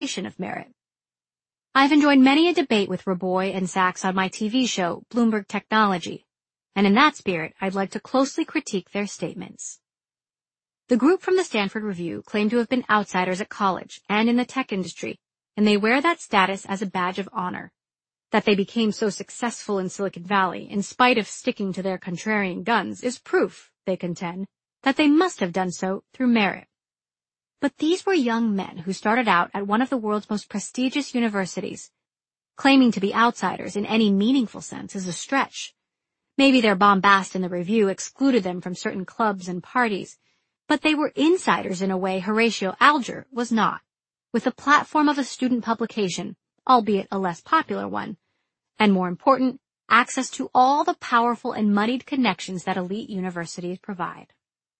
of merit. I've enjoyed many a debate with Raboy and Sachs on my TV show, Bloomberg Technology, and in that spirit, I'd like to closely critique their statements. The group from the Stanford Review claimed to have been outsiders at college and in the tech industry, and they wear that status as a badge of honor. That they became so successful in Silicon Valley, in spite of sticking to their contrarian guns, is proof, they contend, that they must have done so through merit. But these were young men who started out at one of the world's most prestigious universities. Claiming to be outsiders in any meaningful sense is a stretch. Maybe their bombast in the review excluded them from certain clubs and parties, but they were insiders in a way Horatio Alger was not, with the platform of a student publication, albeit a less popular one, and more important, access to all the powerful and moneyed connections that elite universities provide.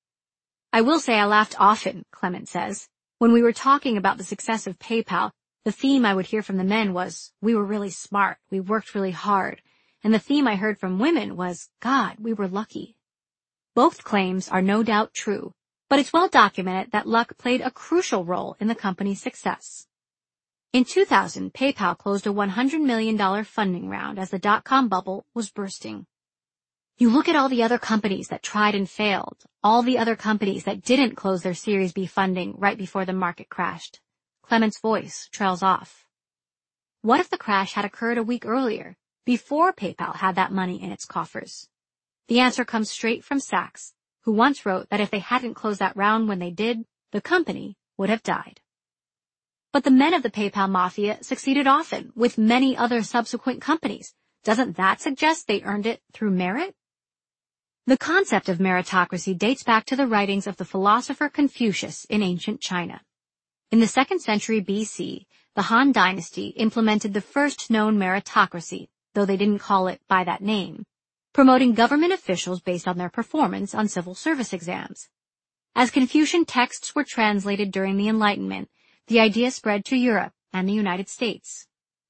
I will say I laughed often, Clement says. When we were talking about the success of PayPal, the theme I would hear from the men was, we were really smart, we worked really hard, and the theme I heard from women was, God, we were lucky. Both claims are no doubt true, but it's well documented that luck played a crucial role in the company's success. In 2000, PayPal closed a $100 million funding round as the dot-com bubble was bursting. You look at all the other companies that tried and failed, all the other companies that didn't close their Series B funding right before the market crashed. Clement's voice trails off. What if the crash had occurred a week earlier, before PayPal had that money in its coffers? The answer comes straight from Sachs, who once wrote that if they hadn't closed that round when they did, the company would have died. But the men of the PayPal mafia succeeded often with many other subsequent companies. Doesn't that suggest they earned it through merit? The concept of meritocracy dates back to the writings of the philosopher Confucius in ancient China. In the 2nd century BC, the Han Dynasty implemented the first known meritocracy, though they didn't call it by that name, promoting government officials based on their performance on civil service exams. As Confucian texts were translated during the Enlightenment, the idea spread to Europe and the United States.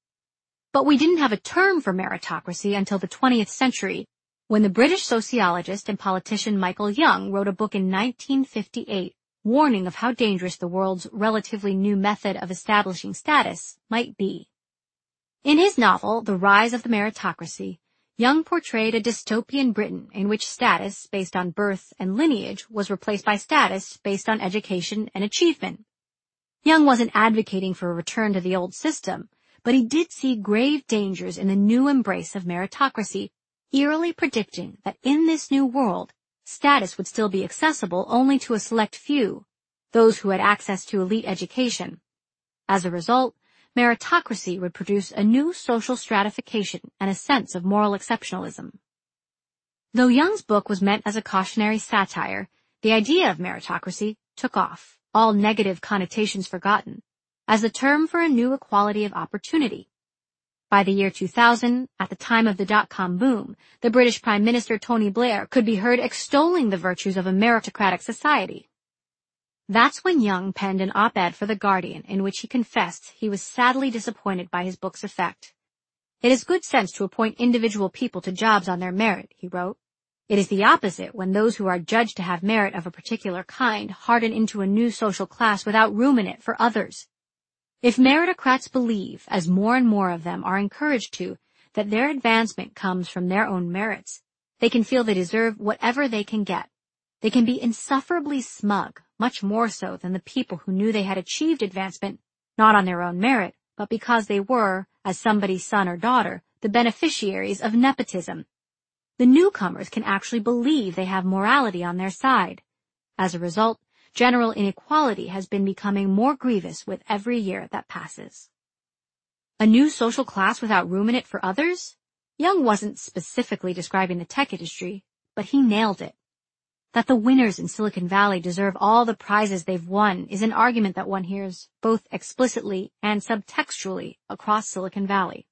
But we didn't have a term for meritocracy until the 20th century, when the British sociologist and politician Michael Young wrote a book in 1958 warning of how dangerous the world's relatively new method of establishing status might be. In his novel, The Rise of the Meritocracy, Young portrayed a dystopian Britain in which status based on birth and lineage was replaced by status based on education and achievement. Young wasn't advocating for a return to the old system, but he did see grave dangers in the new embrace of meritocracy, eerily predicting that in this new world, status would still be accessible only to a select few, those who had access to elite education. As a result, meritocracy would produce a new social stratification and a sense of moral exceptionalism. Though Young's book was meant as a cautionary satire, the idea of meritocracy took off, all negative connotations forgotten, as the term for a new equality of opportunity. By the year 2000, at the time of the dot-com boom, the British Prime Minister Tony Blair could be heard extolling the virtues of a meritocratic society. That's when Young penned an op-ed for The Guardian in which he confessed he was sadly disappointed by his book's effect. It is good sense to appoint individual people to jobs on their merit, he wrote. It is the opposite when those who are judged to have merit of a particular kind harden into a new social class without room in it for others. If meritocrats believe, as more and more of them are encouraged to, that their advancement comes from their own merits, they can feel they deserve whatever they can get. They can be insufferably smug, much more so than the people who knew they had achieved advancement not on their own merit, but because they were, as somebody's son or daughter, the beneficiaries of nepotism. The newcomers can actually believe they have morality on their side. As a result, general inequality has been becoming more grievous with every year that passes. A new social class without room in it for others? Young wasn't specifically describing the tech industry, but he nailed it. That the winners in Silicon Valley deserve all the prizes they've won is an argument that one hears both explicitly and subtextually across Silicon Valley.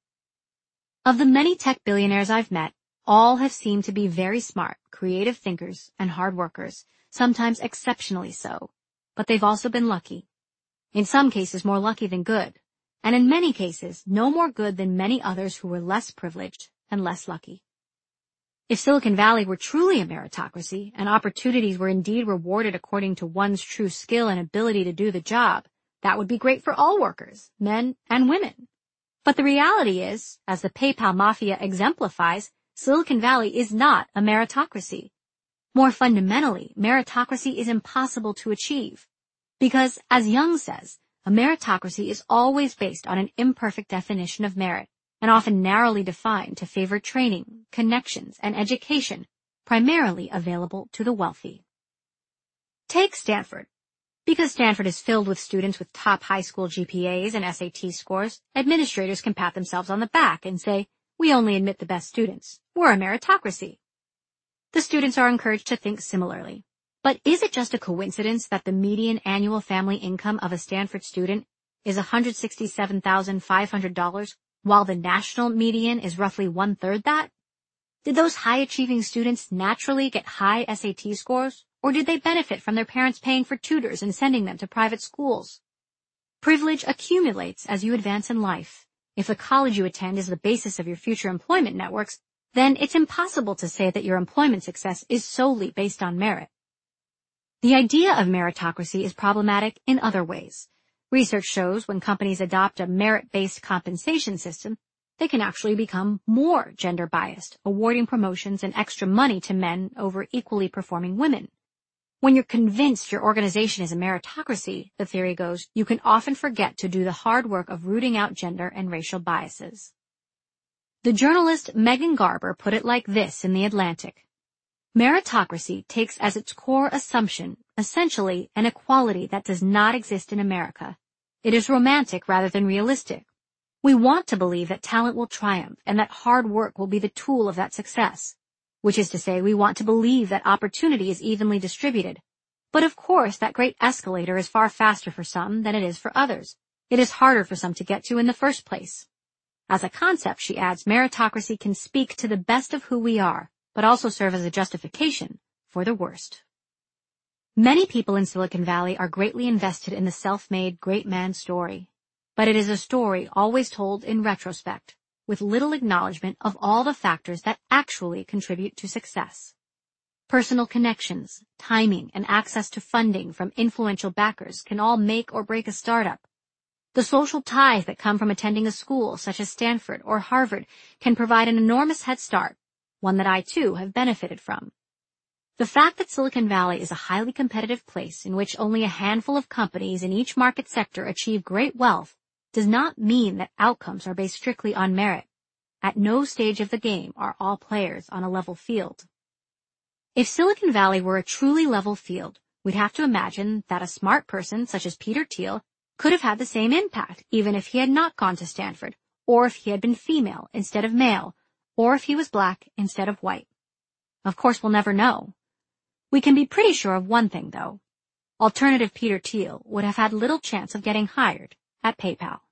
Of the many tech billionaires I've met, all have seemed to be very smart, creative thinkers and hard workers, sometimes exceptionally so, but they've also been lucky. In some cases more lucky than good, and in many cases no more good than many others who were less privileged and less lucky. If Silicon Valley were truly a meritocracy and opportunities were indeed rewarded according to one's true skill and ability to do the job, That would be great for all workers, men and women. But the reality is, as the PayPal mafia exemplifies, Silicon Valley is not a meritocracy. More fundamentally, meritocracy is impossible to achieve. Because, as Young says, a meritocracy is always based on an imperfect definition of merit, and often narrowly defined to favor training, connections, and education, primarily available to the wealthy. Take Stanford. Because Stanford is filled with students with top high school GPAs and SAT scores, administrators can pat themselves on the back and say, "We only admit the best students. We're a meritocracy." The students are encouraged to think similarly. But is it just a coincidence that the median annual family income of a Stanford student is $167,500, while the national median is roughly one-third that? Did those high-achieving students naturally get high SAT scores, or did they benefit from their parents paying for tutors and sending them to private schools? Privilege accumulates as you advance in life. If the college you attend is the basis of your future employment networks, then it's impossible to say that your employment success is solely based on merit. The idea of meritocracy is problematic in other ways. Research shows when companies adopt a merit-based compensation system, they can actually become more gender-biased, awarding promotions and extra money to men over equally performing women. When you're convinced your organization is a meritocracy, the theory goes, you can often forget to do the hard work of rooting out gender and racial biases. The journalist Megan Garber put it like this in The Atlantic. Meritocracy takes as its core assumption, essentially, an equality that does not exist in America. It is romantic rather than realistic. We want to believe that talent will triumph and that hard work will be the tool of that success. Which is to say, we want to believe that opportunity is evenly distributed. But of course, that great escalator is far faster for some than it is for others. It is harder for some to get to in the first place. As a concept, she adds, meritocracy can speak to the best of who we are, but also serve as a justification for the worst. Many people in Silicon Valley are greatly invested in the self-made great man story, but it is a story always told in retrospect, with little acknowledgement of all the factors that actually contribute to success. Personal connections, timing, and access to funding from influential backers can all make or break a startup. The social ties that come from attending a school such as Stanford or Harvard can provide an enormous head start, one that I too have benefited from. The fact that Silicon Valley is a highly competitive place in which only a handful of companies in each market sector achieve great wealth does not mean that outcomes are based strictly on merit. At no stage of the game are all players on a level field. If Silicon Valley were a truly level field, we'd have to imagine that a smart person such as Peter Thiel could have had the same impact even if he had not gone to Stanford, or if he had been female instead of male, or if he was black instead of white. Of course, we'll never know. We can be pretty sure of one thing, though. Alternative Peter Thiel would have had little chance of getting hired at PayPal.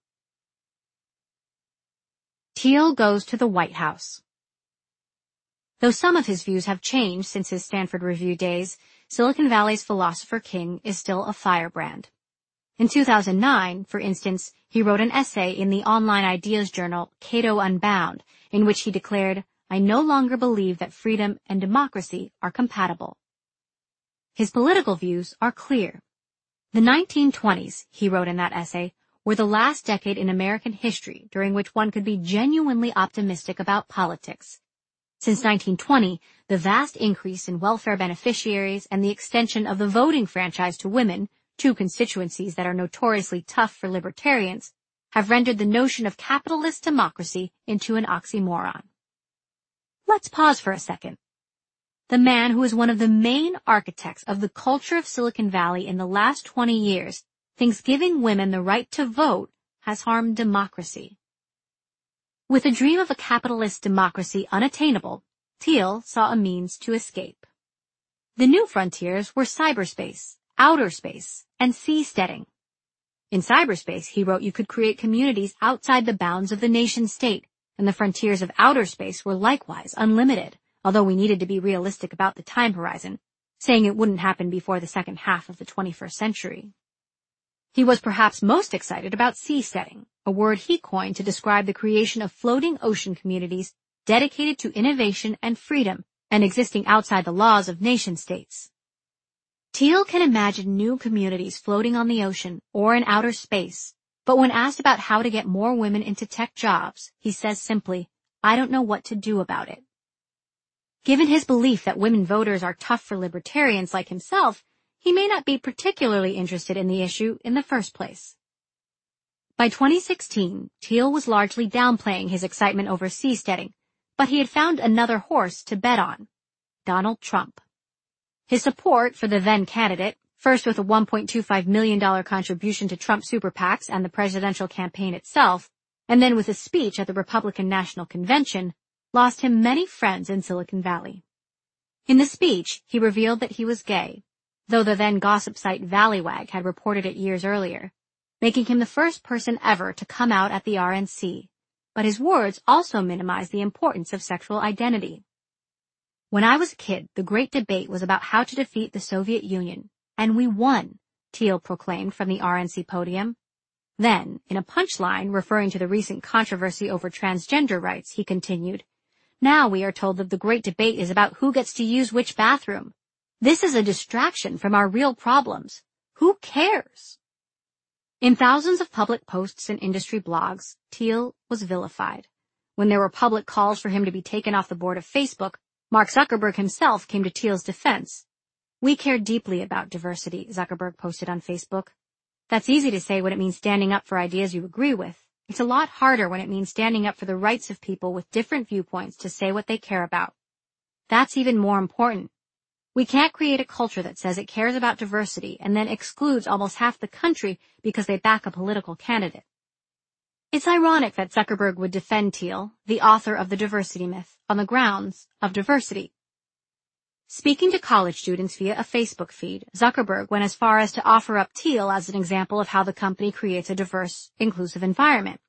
Thiel goes to the White House. Though some of his views have changed since his Stanford Review days, Silicon Valley's philosopher king is still a firebrand. In 2009, for instance, he wrote an essay in the online ideas journal Cato Unbound, in which he declared, "I no longer believe that freedom and democracy are compatible." His political views are clear. The 1920s, he wrote in that essay, were the last decade in American history during which one could be genuinely optimistic about politics. Since 1920, the vast increase in welfare beneficiaries and the extension of the voting franchise to women, two constituencies that are notoriously tough for libertarians, have rendered the notion of capitalist democracy into an oxymoron. Let's pause for a second. The man who is one of the main architects of the culture of Silicon Valley in the last 20 years thinks giving women the right to vote has harmed democracy. With the dream of a capitalist democracy unattainable, Thiel saw a means to escape. The new frontiers were cyberspace, outer space, and seasteading. In cyberspace, he wrote, you could create communities outside the bounds of the nation-state, and the frontiers of outer space were likewise unlimited, although we needed to be realistic about the time horizon, saying it wouldn't happen before the second half of the 21st century. He was perhaps most excited about seasteading, a word he coined to describe the creation of floating ocean communities dedicated to innovation and freedom and existing outside the laws of nation-states. Thiel can imagine new communities floating on the ocean or in outer space, but when asked about how to get more women into tech jobs, he says simply, "I don't know what to do about it." Given his belief that women voters are tough for libertarians like himself, he may not be particularly interested in the issue in the first place. By 2016, Thiel was largely downplaying his excitement over seasteading, but he had found another horse to bet on: Donald Trump. His support for the then candidate, first with a $1.25 million contribution to Trump super PACs and the presidential campaign itself, and then with a speech at the Republican National Convention, lost him many friends in Silicon Valley. In the speech, he revealed that he was gay, though the then gossip site Valleywag had reported it years earlier, making him the first person ever to come out at the RNC. But his words also minimized the importance of sexual identity. "When I was a kid, the great debate was about how to defeat the Soviet Union, and we won," Thiel proclaimed from the RNC podium. Then, in a punchline referring to the recent controversy over transgender rights, he continued, "Now we are told that the great debate is about who gets to use which bathroom. This is a distraction from our real problems. Who cares?" In thousands of public posts and industry blogs, Thiel was vilified. When there were public calls for him to be taken off the board of Facebook, Mark Zuckerberg himself came to Thiel's defense. "We care deeply about diversity," Zuckerberg posted on Facebook. "That's easy to say when it means standing up for ideas you agree with. It's a lot harder when it means standing up for the rights of people with different viewpoints to say what they care about. That's even more important. We can't create a culture that says it cares about diversity and then excludes almost half the country because they back a political candidate." It's ironic that Zuckerberg would defend Thiel, the author of the diversity myth, on the grounds of diversity. Speaking to college students via a Facebook feed, Zuckerberg went as far as to offer up Thiel as an example of how the company creates a diverse, inclusive environment.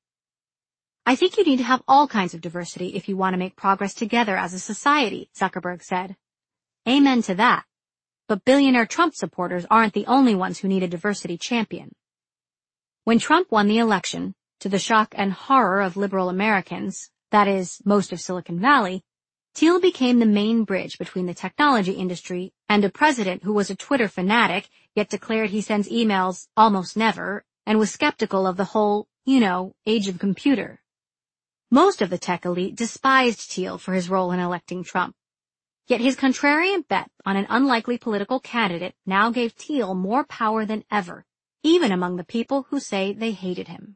"I think you need to have all kinds of diversity if you want to make progress together as a society," Zuckerberg said. Amen to that. But billionaire Trump supporters aren't the only ones who need a diversity champion. When Trump won the election, to the shock and horror of liberal Americans, that is, most of Silicon Valley, Thiel became the main bridge between the technology industry and a president who was a Twitter fanatic, yet declared he sends emails almost never, and was skeptical of the whole, age of computer. Most of the tech elite despised Thiel for his role in electing Trump. Yet his contrarian bet on an unlikely political candidate now gave Thiel more power than ever, even among the people who say they hated him.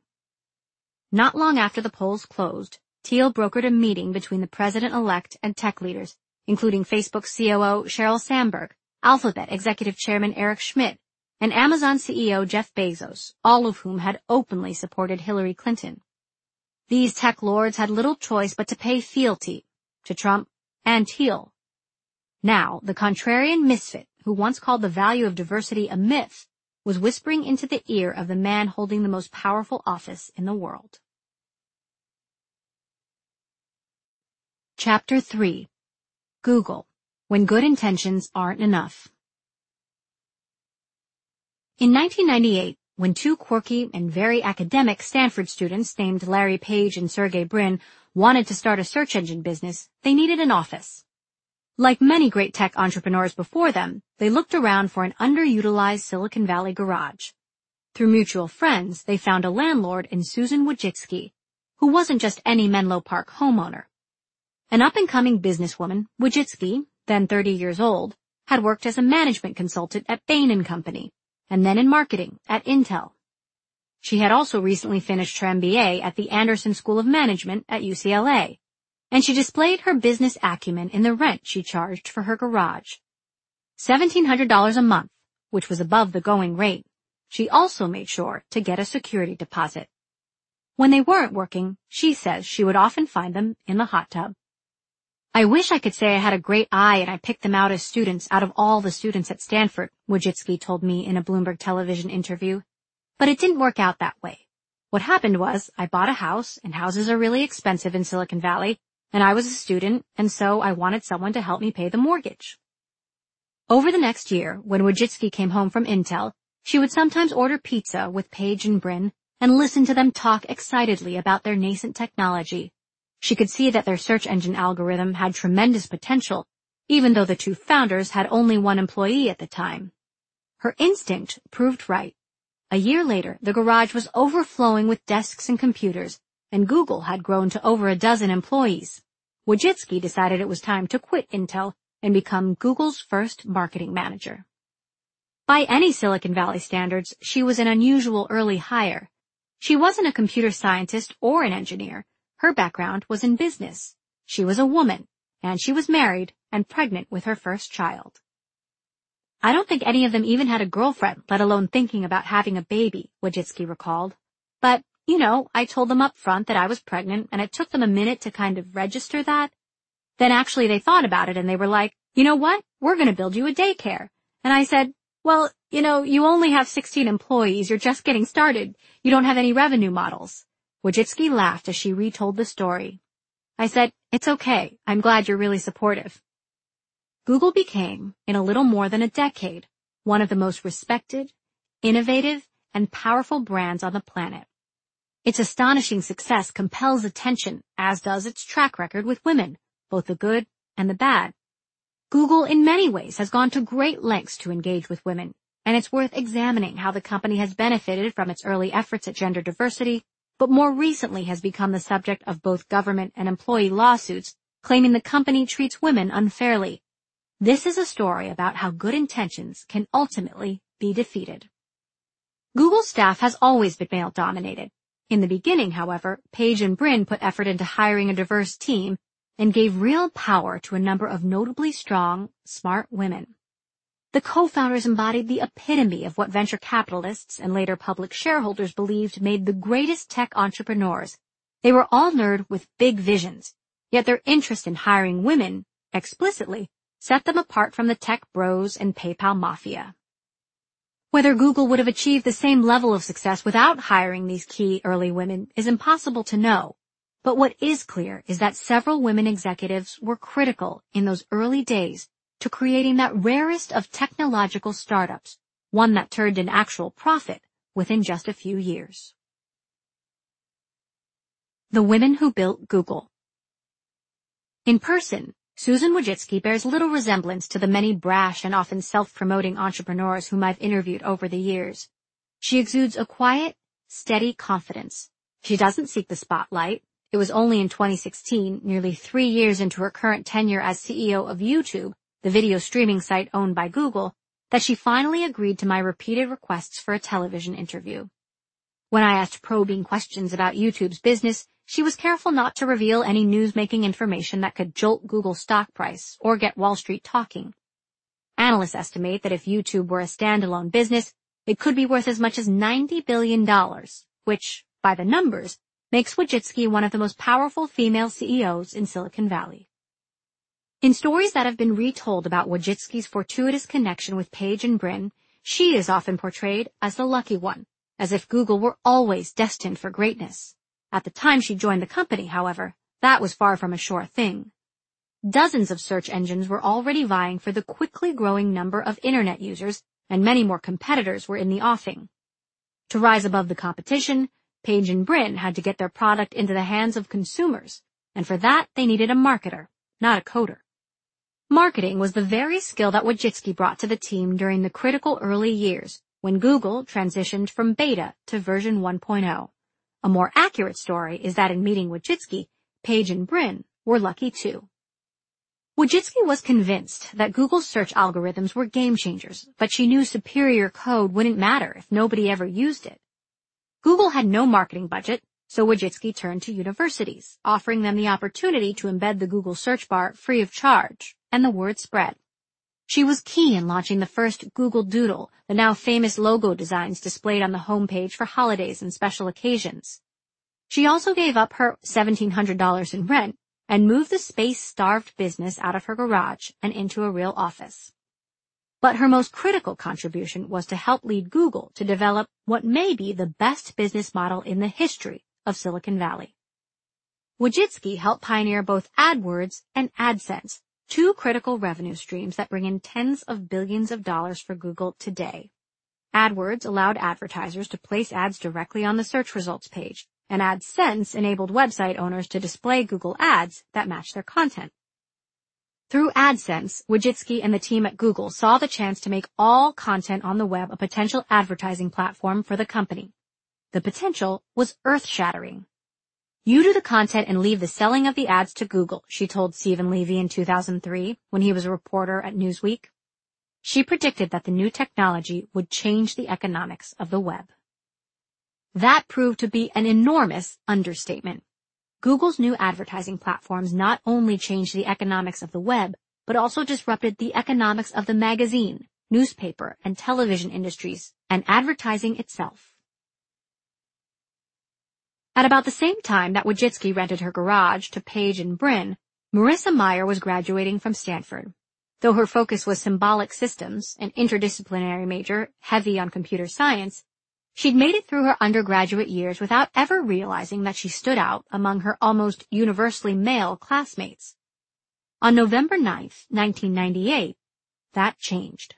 Not long after the polls closed, Thiel brokered a meeting between the president-elect and tech leaders, including Facebook COO Sheryl Sandberg, Alphabet Executive Chairman Eric Schmidt, and Amazon CEO Jeff Bezos, all of whom had openly supported Hillary Clinton. These tech lords had little choice but to pay fealty to Trump and Thiel. Now, the contrarian misfit, who once called the value of diversity a myth, was whispering into the ear of the man holding the most powerful office in the world. Chapter 3. Google, When Good Intentions Aren't Enough. In 1998, when two quirky and very academic Stanford students named Larry Page and Sergey Brin wanted to start a search engine business, they needed an office. Like many great tech entrepreneurs before them, they looked around for an underutilized Silicon Valley garage. Through mutual friends, they found a landlord in Susan Wojcicki, who wasn't just any Menlo Park homeowner. An up-and-coming businesswoman, Wojcicki, then 30 years old, had worked as a management consultant at Bain & Company, and then in marketing at Intel. She had also recently finished her MBA at the Anderson School of Management at UCLA, and she displayed her business acumen in the rent she charged for her garage. $1,700 a month, which was above the going rate. She also made sure to get a security deposit. When they weren't working, she says she would often find them in the hot tub. "I wish I could say I had a great eye and I picked them out as students out of all the students at Stanford," Wojcicki told me in a Bloomberg television interview. "But it didn't work out that way. What happened was I bought a house, and houses are really expensive in Silicon Valley, and I was a student, and so I wanted someone to help me pay the mortgage." Over the next year, when Wojcicki came home from Intel, she would sometimes order pizza with Page and Brin and listen to them talk excitedly about their nascent technology. She could see that their search engine algorithm had tremendous potential, even though the two founders had only one employee at the time. Her instinct proved right. A year later, the garage was overflowing with desks and computers, and Google had grown to over a dozen employees. Wojcicki decided it was time to quit Intel and become Google's first marketing manager. By any Silicon Valley standards, she was an unusual early hire. She wasn't a computer scientist or an engineer. Her background was in business. She was a woman, and she was married and pregnant with her first child. I don't think any of them even had a girlfriend, let alone thinking about having a baby, Wojcicki recalled. But, I told them up front that I was pregnant, and it took them a minute to kind of register that. Then actually they thought about it, and they were like, you know what? We're going to build you a daycare. And I said, well, you only have 16 employees. You're just getting started. You don't have any revenue models. Wojcicki laughed as she retold the story. I said, it's okay. I'm glad you're really supportive. Google became, in a little more than a decade, one of the most respected, innovative, and powerful brands on the planet. Its astonishing success compels attention, as does its track record with women, both the good and the bad. Google in many ways has gone to great lengths to engage with women, and it's worth examining how the company has benefited from its early efforts at gender diversity, but more recently has become the subject of both government and employee lawsuits claiming the company treats women unfairly. This is a story about how good intentions can ultimately be defeated. Google's staff has always been male-dominated. In the beginning, however, Page and Brin put effort into hiring a diverse team and gave real power to a number of notably strong, smart women. The co-founders embodied the epitome of what venture capitalists and later public shareholders believed made the greatest tech entrepreneurs. They were all nerds with big visions, yet their interest in hiring women, explicitly, set them apart from the tech bros and PayPal mafia. Whether Google would have achieved the same level of success without hiring these key early women is impossible to know. But what is clear is that several women executives were critical in those early days to creating that rarest of technological startups, one that turned an actual profit within just a few years. The women who built Google. In person, Susan Wojcicki bears little resemblance to the many brash and often self-promoting entrepreneurs whom I've interviewed over the years. She exudes a quiet, steady confidence. She doesn't seek the spotlight. It was only in 2016, nearly 3 years into her current tenure as CEO of YouTube, the video streaming site owned by Google, that she finally agreed to my repeated requests for a television interview. When I asked probing questions about YouTube's business, she was careful not to reveal any news-making information that could jolt Google's stock price or get Wall Street talking. Analysts estimate that if YouTube were a standalone business, it could be worth as much as $90 billion, which, by the numbers, makes Wojcicki one of the most powerful female CEOs in Silicon Valley. In stories that have been retold about Wojcicki's fortuitous connection with Page and Brin, she is often portrayed as the lucky one, as if Google were always destined for greatness. At the time she joined the company, however, that was far from a sure thing. Dozens of search engines were already vying for the quickly growing number of internet users, and many more competitors were in the offing. To rise above the competition, Page and Brin had to get their product into the hands of consumers, and for that they needed a marketer, not a coder. Marketing was the very skill that Wojcicki brought to the team during the critical early years, when Google transitioned from beta to version 1.0. A more accurate story is that in meeting Wojcicki, Page and Brin were lucky too. Wojcicki was convinced that Google's search algorithms were game changers, but she knew superior code wouldn't matter if nobody ever used it. Google had no marketing budget, so Wojcicki turned to universities, offering them the opportunity to embed the Google search bar free of charge, and the word spread. She was key in launching the first Google Doodle, the now famous logo designs displayed on the homepage for holidays and special occasions. She also gave up her $1,700 in rent and moved the space-starved business out of her garage and into a real office. But her most critical contribution was to help lead Google to develop what may be the best business model in the history of Silicon Valley. Wojcicki helped pioneer both AdWords and AdSense, two critical revenue streams that bring in tens of billions of dollars for Google today. AdWords allowed advertisers to place ads directly on the search results page, and AdSense enabled website owners to display Google ads that match their content. Through AdSense, Wojcicki and the team at Google saw the chance to make all content on the web a potential advertising platform for the company. The potential was earth-shattering. "You do the content and leave the selling of the ads to Google," she told Stephen Levy in 2003 when he was a reporter at Newsweek. She predicted that the new technology would change the economics of the web. That proved to be an enormous understatement. Google's new advertising platforms not only changed the economics of the web, but also disrupted the economics of the magazine, newspaper, and television industries, and advertising itself. At about the same time that Wojcicki rented her garage to Page and Brin, Marissa Mayer was graduating from Stanford. Though her focus was symbolic systems, an interdisciplinary major heavy on computer science, she'd made it through her undergraduate years without ever realizing that she stood out among her almost universally male classmates. On November 9, 1998, that changed.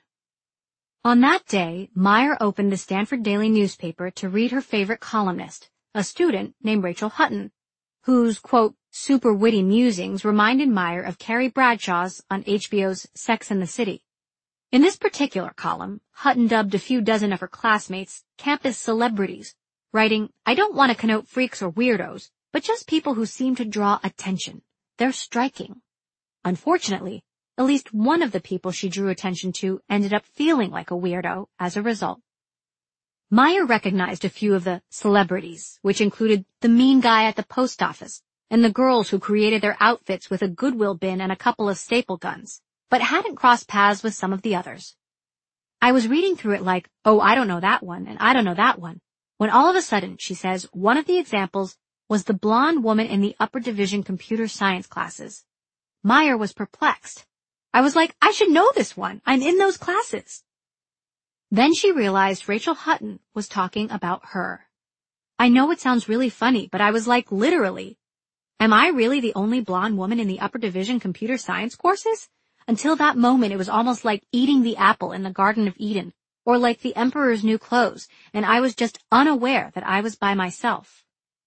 On that day, Mayer opened the Stanford Daily newspaper to read her favorite columnist, a student named Rachel Hutton, whose, quote, super witty musings reminded Mayer of Carrie Bradshaw's on HBO's Sex and the City. In this particular column, Hutton dubbed a few dozen of her classmates campus celebrities, writing, "I don't want to connote freaks or weirdos, but just people who seem to draw attention. They're striking." Unfortunately, at least one of the people she drew attention to ended up feeling like a weirdo as a result. Mayer recognized a few of the celebrities, which included the mean guy at the post office and the girls who created their outfits with a Goodwill bin and a couple of staple guns, but hadn't crossed paths with some of the others. "I was reading through it like, oh, I don't know that one, and I don't know that one, when all of a sudden," she says, "one of the examples was the blonde woman in the upper division computer science classes." Mayer was perplexed. "I was like, I should know this one. I'm in those classes." Then she realized Rachel Hutton was talking about her. "I know it sounds really funny, but I was like, literally, am I really the only blonde woman in the upper division computer science courses? Until that moment, it was almost like eating the apple in the Garden of Eden, or like the emperor's new clothes, and I was just unaware that I was by myself."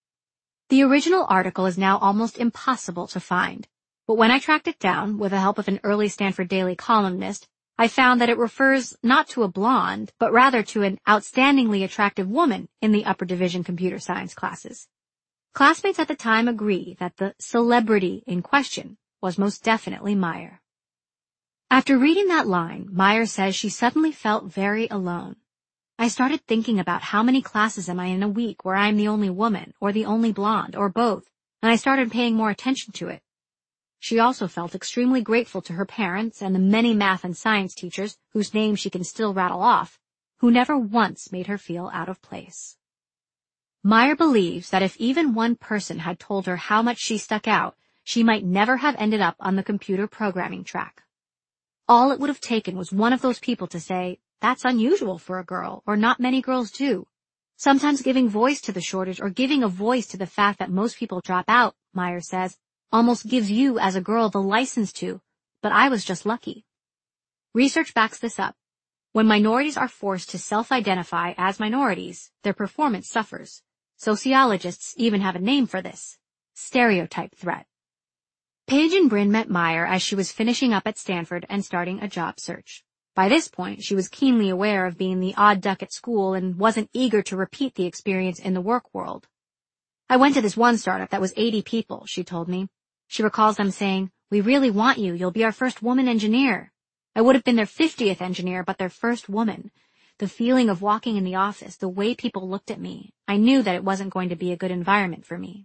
The original article is now almost impossible to find, but when I tracked it down with the help of an early Stanford Daily columnist, I found that it refers not to a blonde, but rather to an outstandingly attractive woman in the upper division computer science classes. Classmates at the time agree that the celebrity in question was most definitely Mayer. After reading that line, Mayer says she suddenly felt very alone. "I started thinking about how many classes am I in a week where I'm the only woman, or the only blonde, or both, and I started paying more attention to it." She also felt extremely grateful to her parents and the many math and science teachers whose names she can still rattle off, who never once made her feel out of place. Mayer believes that if even one person had told her how much she stuck out, she might never have ended up on the computer programming track. All it would have taken was one of those people to say, "That's unusual for a girl," or "Not many girls do." Sometimes giving voice to the shortage or giving a voice to the fact that most people drop out, Mayer says, almost gives you as a girl the license to, but I was just lucky. Research backs this up. When minorities are forced to self-identify as minorities, their performance suffers. Sociologists even have a name for this: stereotype threat. Page and Brin met Mayer as she was finishing up at Stanford and starting a job search. By this point, she was keenly aware of being the odd duck at school and wasn't eager to repeat the experience in the work world. "I went to this one startup that was 80 people, she told me. She recalls them saying, "We really want you. You'll be our first woman engineer." I would have been their 50th engineer, but their first woman. The feeling of walking in the office, the way people looked at me, I knew that it wasn't going to be a good environment for me.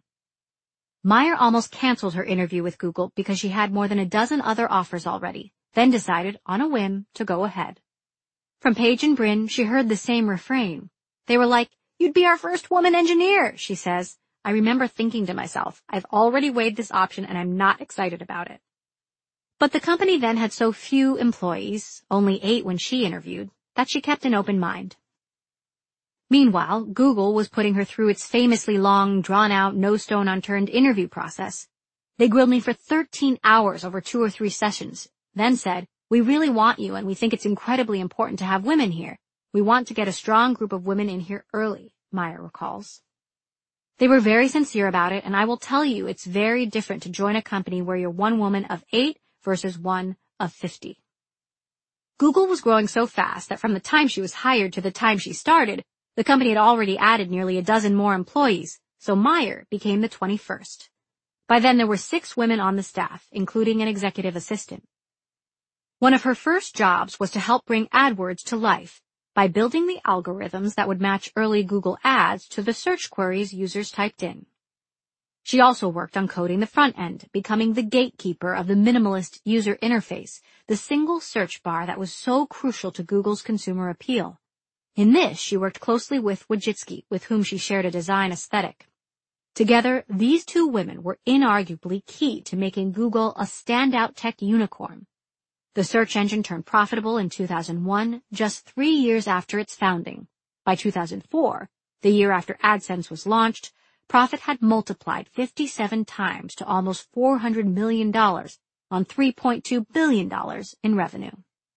Mayer almost canceled her interview with Google because she had more than a dozen other offers already, then decided, on a whim, to go ahead. From Page and Brin, she heard the same refrain. They were like, "You'd be our first woman engineer," she says. "I remember thinking to myself, I've already weighed this option and I'm not excited about it." But the company then had so few employees, only 8 when she interviewed, that she kept an open mind. Meanwhile, Google was putting her through its famously long, drawn-out, no stone unturned interview process. They grilled me for 13 hours over 2 or 3 sessions, then said, "We really want you and we think it's incredibly important to have women here. We want to get a strong group of women in here early," Mayer recalls. They were very sincere about it, and I will tell you it's very different to join a company where you're one woman of 8 versus one of 50. Google was growing so fast that from the time she was hired to the time she started, the company had already added nearly a dozen more employees, so Meyer became the 21st. By then there were 6 women on the staff, including an executive assistant. One of her first jobs was to help bring AdWords to life by building the algorithms that would match early Google ads to the search queries users typed in. She also worked on coding the front end, becoming the gatekeeper of the minimalist user interface, the single search bar that was so crucial to Google's consumer appeal. In this, she worked closely with Wojcicki, with whom she shared a design aesthetic. Together, these 2 women were inarguably key to making Google a standout tech unicorn. The search engine turned profitable in 2001, just 3 years after its founding. By 2004, the year after AdSense was launched, profit had multiplied 57 times to almost $400 million on $3.2 billion in revenue.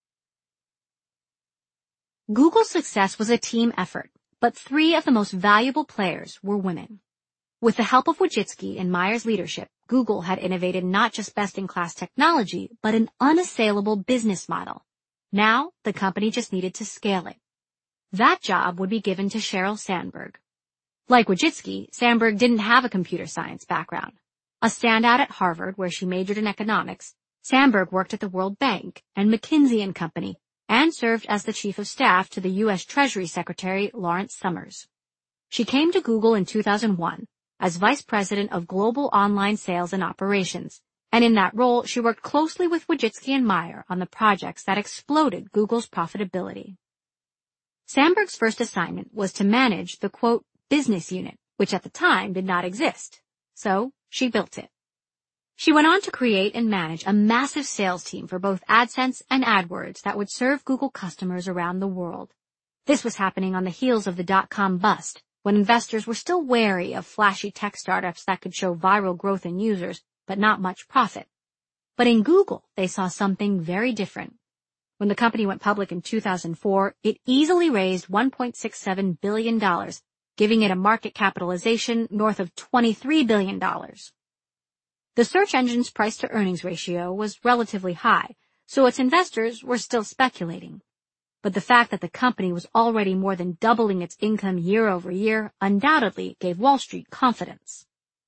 Google's success was a team effort, but 3 of the most valuable players were women. With the help of Wojcicki and Meyer's leadership, Google had innovated not just best-in-class technology, but an unassailable business model. Now, the company just needed to scale it. That job would be given to Sheryl Sandberg. Like Wojcicki, Sandberg didn't have a computer science background. A standout at Harvard, where she majored in economics, Sandberg worked at the World Bank and McKinsey & Company and served as the chief of staff to the U.S. Treasury Secretary Lawrence Summers. She came to Google in 2001 as vice president of global online sales and operations, and in that role she worked closely with Wojcicki and Meyer on the projects that exploded Google's profitability. Sandberg's first assignment was to manage the, quote, business unit, which at the time did not exist. So she built it. She went on to create and manage a massive sales team for both AdSense and AdWords that would serve Google customers around the world. This was happening on the heels of the dot-com bust, when investors were still wary of flashy tech startups that could show viral growth in users, but not much profit. But in Google, they saw something very different. When the company went public in 2004, it easily raised $1.67 billion, giving it a market capitalization north of $23 billion. The search engine's price-to-earnings ratio was relatively high, so its investors were still speculating. But the fact that the company was already more than doubling its income year over year undoubtedly gave Wall Street confidence.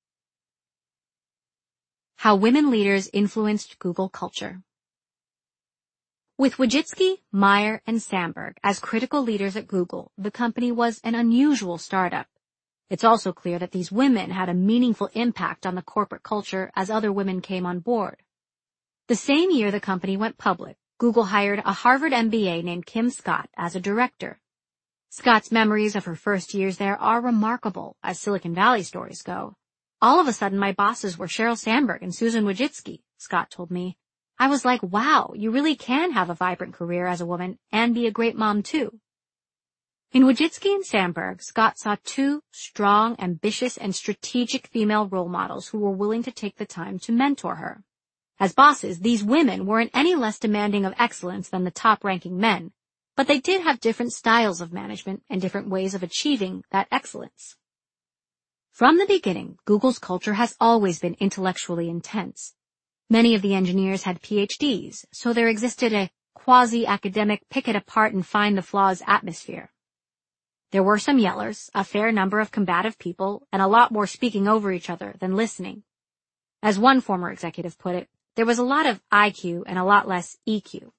How women leaders influenced Google culture. With Wojcicki, Meyer, and Sandberg as critical leaders at Google, the company was an unusual startup. It's also clear that these women had a meaningful impact on the corporate culture as other women came on board. The same year the company went public, Google hired a Harvard MBA named Kim Scott as a director. Scott's memories of her first years there are remarkable, as Silicon Valley stories go. All of a sudden my bosses were Sheryl Sandberg and Susan Wojcicki, Scott told me. I was like, wow, you really can have a vibrant career as a woman and be a great mom too. In Wojcicki and Sandberg, Scott saw 2 strong, ambitious, and strategic female role models who were willing to take the time to mentor her. As bosses, these women weren't any less demanding of excellence than the top-ranking men, but they did have different styles of management and different ways of achieving that excellence. From the beginning, Google's culture has always been intellectually intense. Many of the engineers had PhDs, so there existed a quasi-academic pick-it-apart-and-find-the-flaws atmosphere. There were some yellers, a fair number of combative people, and a lot more speaking over each other than listening. As one former executive put it, there was a lot of IQ and a lot less EQ.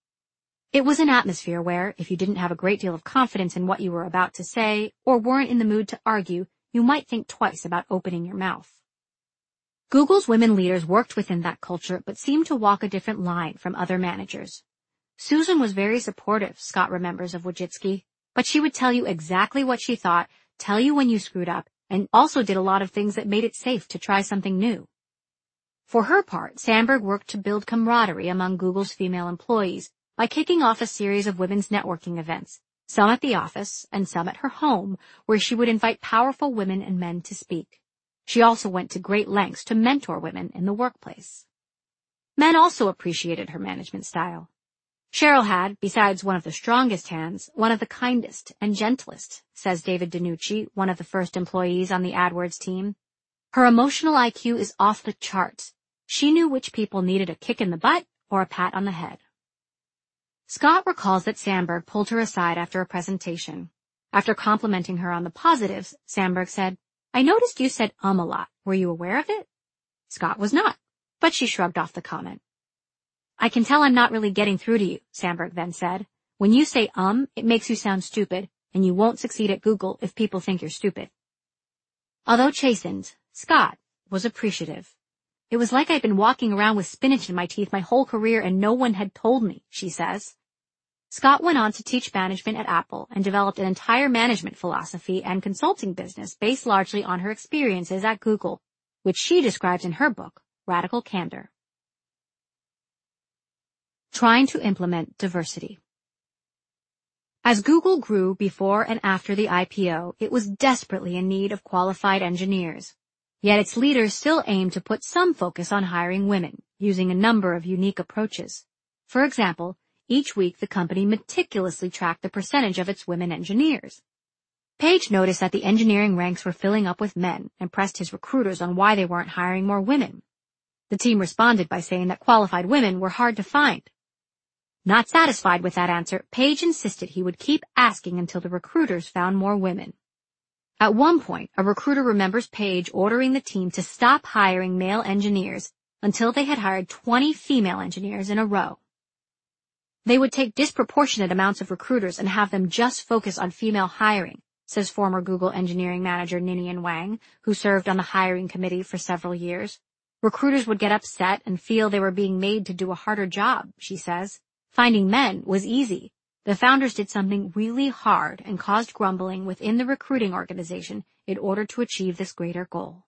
It was an atmosphere where, if you didn't have a great deal of confidence in what you were about to say, or weren't in the mood to argue, you might think twice about opening your mouth. Google's women leaders worked within that culture, but seemed to walk a different line from other managers. Susan was very supportive, Scott remembers of Wojcicki, but she would tell you exactly what she thought, tell you when you screwed up, and also did a lot of things that made it safe to try something new. For her part, Sandberg worked to build camaraderie among Google's female employees by kicking off a series of women's networking events, some at the office and some at her home, where she would invite powerful women and men to speak. She also went to great lengths to mentor women in the workplace. Men also appreciated her management style. Sheryl had, besides one of the strongest hands, one of the kindest and gentlest, says David DiNucci, one of the first employees on the AdWords team. Her emotional IQ is off the charts. She knew which people needed a kick in the butt or a pat on the head. Scott recalls that Sandberg pulled her aside after a presentation. After complimenting her on the positives, Sandberg said, "I noticed you said a lot. Were you aware of it?" Scott was not, but she shrugged off the comment. "I can tell I'm not really getting through to you," Sandberg then said. "When you say it makes you sound stupid, and you won't succeed at Google if people think you're stupid." Although chastened, Scott was appreciative. "It was like I'd been walking around with spinach in my teeth my whole career and no one had told me," she says. Scott went on to teach management at Apple and developed an entire management philosophy and consulting business based largely on her experiences at Google, which she describes in her book, Radical Candor. Trying to implement diversity. As Google grew before and after the IPO, it was desperately in need of qualified engineers. Yet its leaders still aimed to put some focus on hiring women, using a number of unique approaches. For example, each week the company meticulously tracked the percentage of its women engineers. Page noticed that the engineering ranks were filling up with men and pressed his recruiters on why they weren't hiring more women. The team responded by saying that qualified women were hard to find. Not satisfied with that answer, Page insisted he would keep asking until the recruiters found more women. At one point, a recruiter remembers Page ordering the team to stop hiring male engineers until they had hired 20 female engineers in a row. They would take disproportionate amounts of recruiters and have them just focus on female hiring, says former Google engineering manager Ninian Wang, who served on the hiring committee for several years. Recruiters would get upset and feel they were being made to do a harder job, she says. Finding men was easy. The founders did something really hard and caused grumbling within the recruiting organization in order to achieve this greater goal.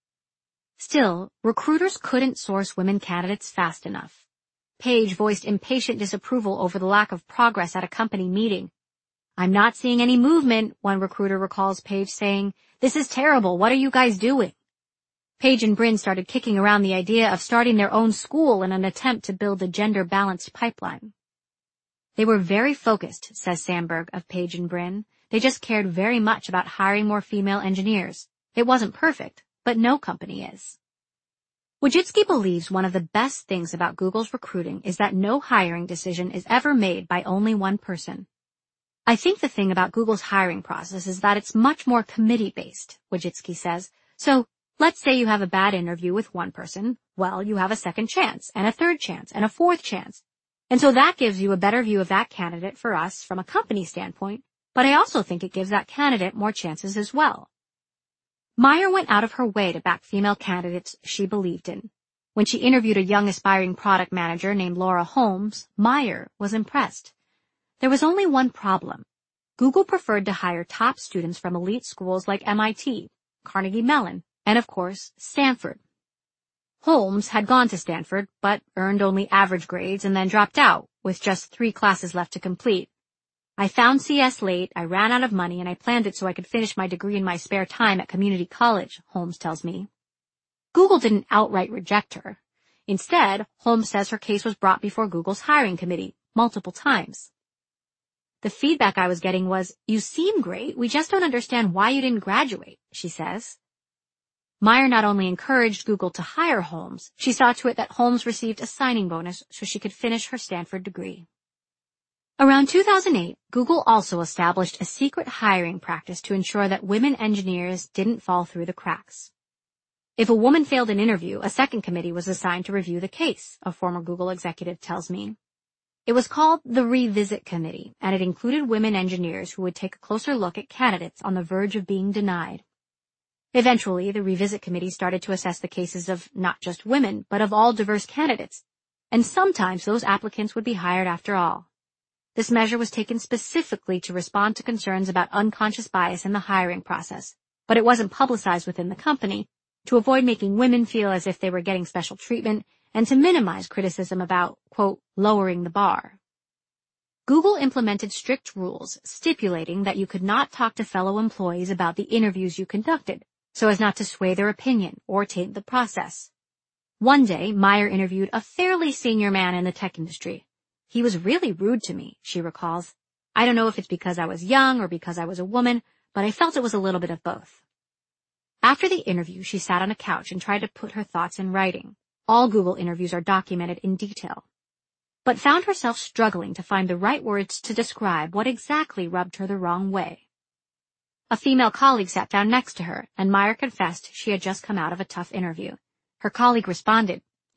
Still, recruiters couldn't source women candidates fast enough. Page voiced impatient disapproval over the lack of progress at a company meeting. "I'm not seeing any movement," one recruiter recalls Page saying. "This is terrible. What are you guys doing?" Page and Brin started kicking around the idea of starting their own school in an attempt to build a gender-balanced pipeline. "They were very focused," says Sandberg of Page and Brin. "They just cared very much about hiring more female engineers. It wasn't perfect, but no company is." Wojcicki believes one of the best things about Google's recruiting is that no hiring decision is ever made by only one person. "I think the thing about Google's hiring process is that it's much more committee-based," Wojcicki says. "So, let's say you have a bad interview with one person. Well, you have a second chance, and a third chance, and a fourth chance. And so that gives you a better view of that candidate for us from a company standpoint, but I also think it gives that candidate more chances as well." Meyer went out of her way to back female candidates she believed in. When she interviewed a young aspiring product manager named Laura Holmes, Meyer was impressed. There was only one problem. Google preferred to hire top students from elite schools like MIT, Carnegie Mellon, and of course, Stanford. Holmes had gone to Stanford, but earned only average grades and then dropped out, with just 3 classes left to complete. "I found CS late, I ran out of money, and I planned it so I could finish my degree in my spare time at community college," Holmes tells me. Google didn't outright reject her. Instead, Holmes says her case was brought before Google's hiring committee multiple times. "The feedback I was getting was, 'You seem great, we just don't understand why you didn't graduate,'" she says. Meyer not only encouraged Google to hire Holmes, she saw to it that Holmes received a signing bonus so she could finish her Stanford degree. Around 2008, Google also established a secret hiring practice to ensure that women engineers didn't fall through the cracks. If a woman failed an interview, a second committee was assigned to review the case, a former Google executive tells me. It was called the Revisit Committee, and it included women engineers who would take a closer look at candidates on the verge of being denied. Eventually, the Revisit Committee started to assess the cases of not just women, but of all diverse candidates, and sometimes those applicants would be hired after all. This measure was taken specifically to respond to concerns about unconscious bias in the hiring process, but it wasn't publicized within the company to avoid making women feel as if they were getting special treatment and to minimize criticism about, quote, lowering the bar. Google implemented strict rules stipulating that you could not talk to fellow employees about the interviews you conducted, so as not to sway their opinion or taint the process. One day, Meyer interviewed a fairly senior man in the tech industry. "He was really rude to me," she recalls. "I don't know if it's because I was young or because I was a woman, but I felt it was a little bit of both." After the interview, she sat on a couch and tried to put her thoughts in writing. All Google interviews are documented in detail, but found herself struggling to find the right words to describe what exactly rubbed her the wrong way. A female colleague sat down next to her, and Meyer confessed she had just come out of a tough interview. Her colleague responded,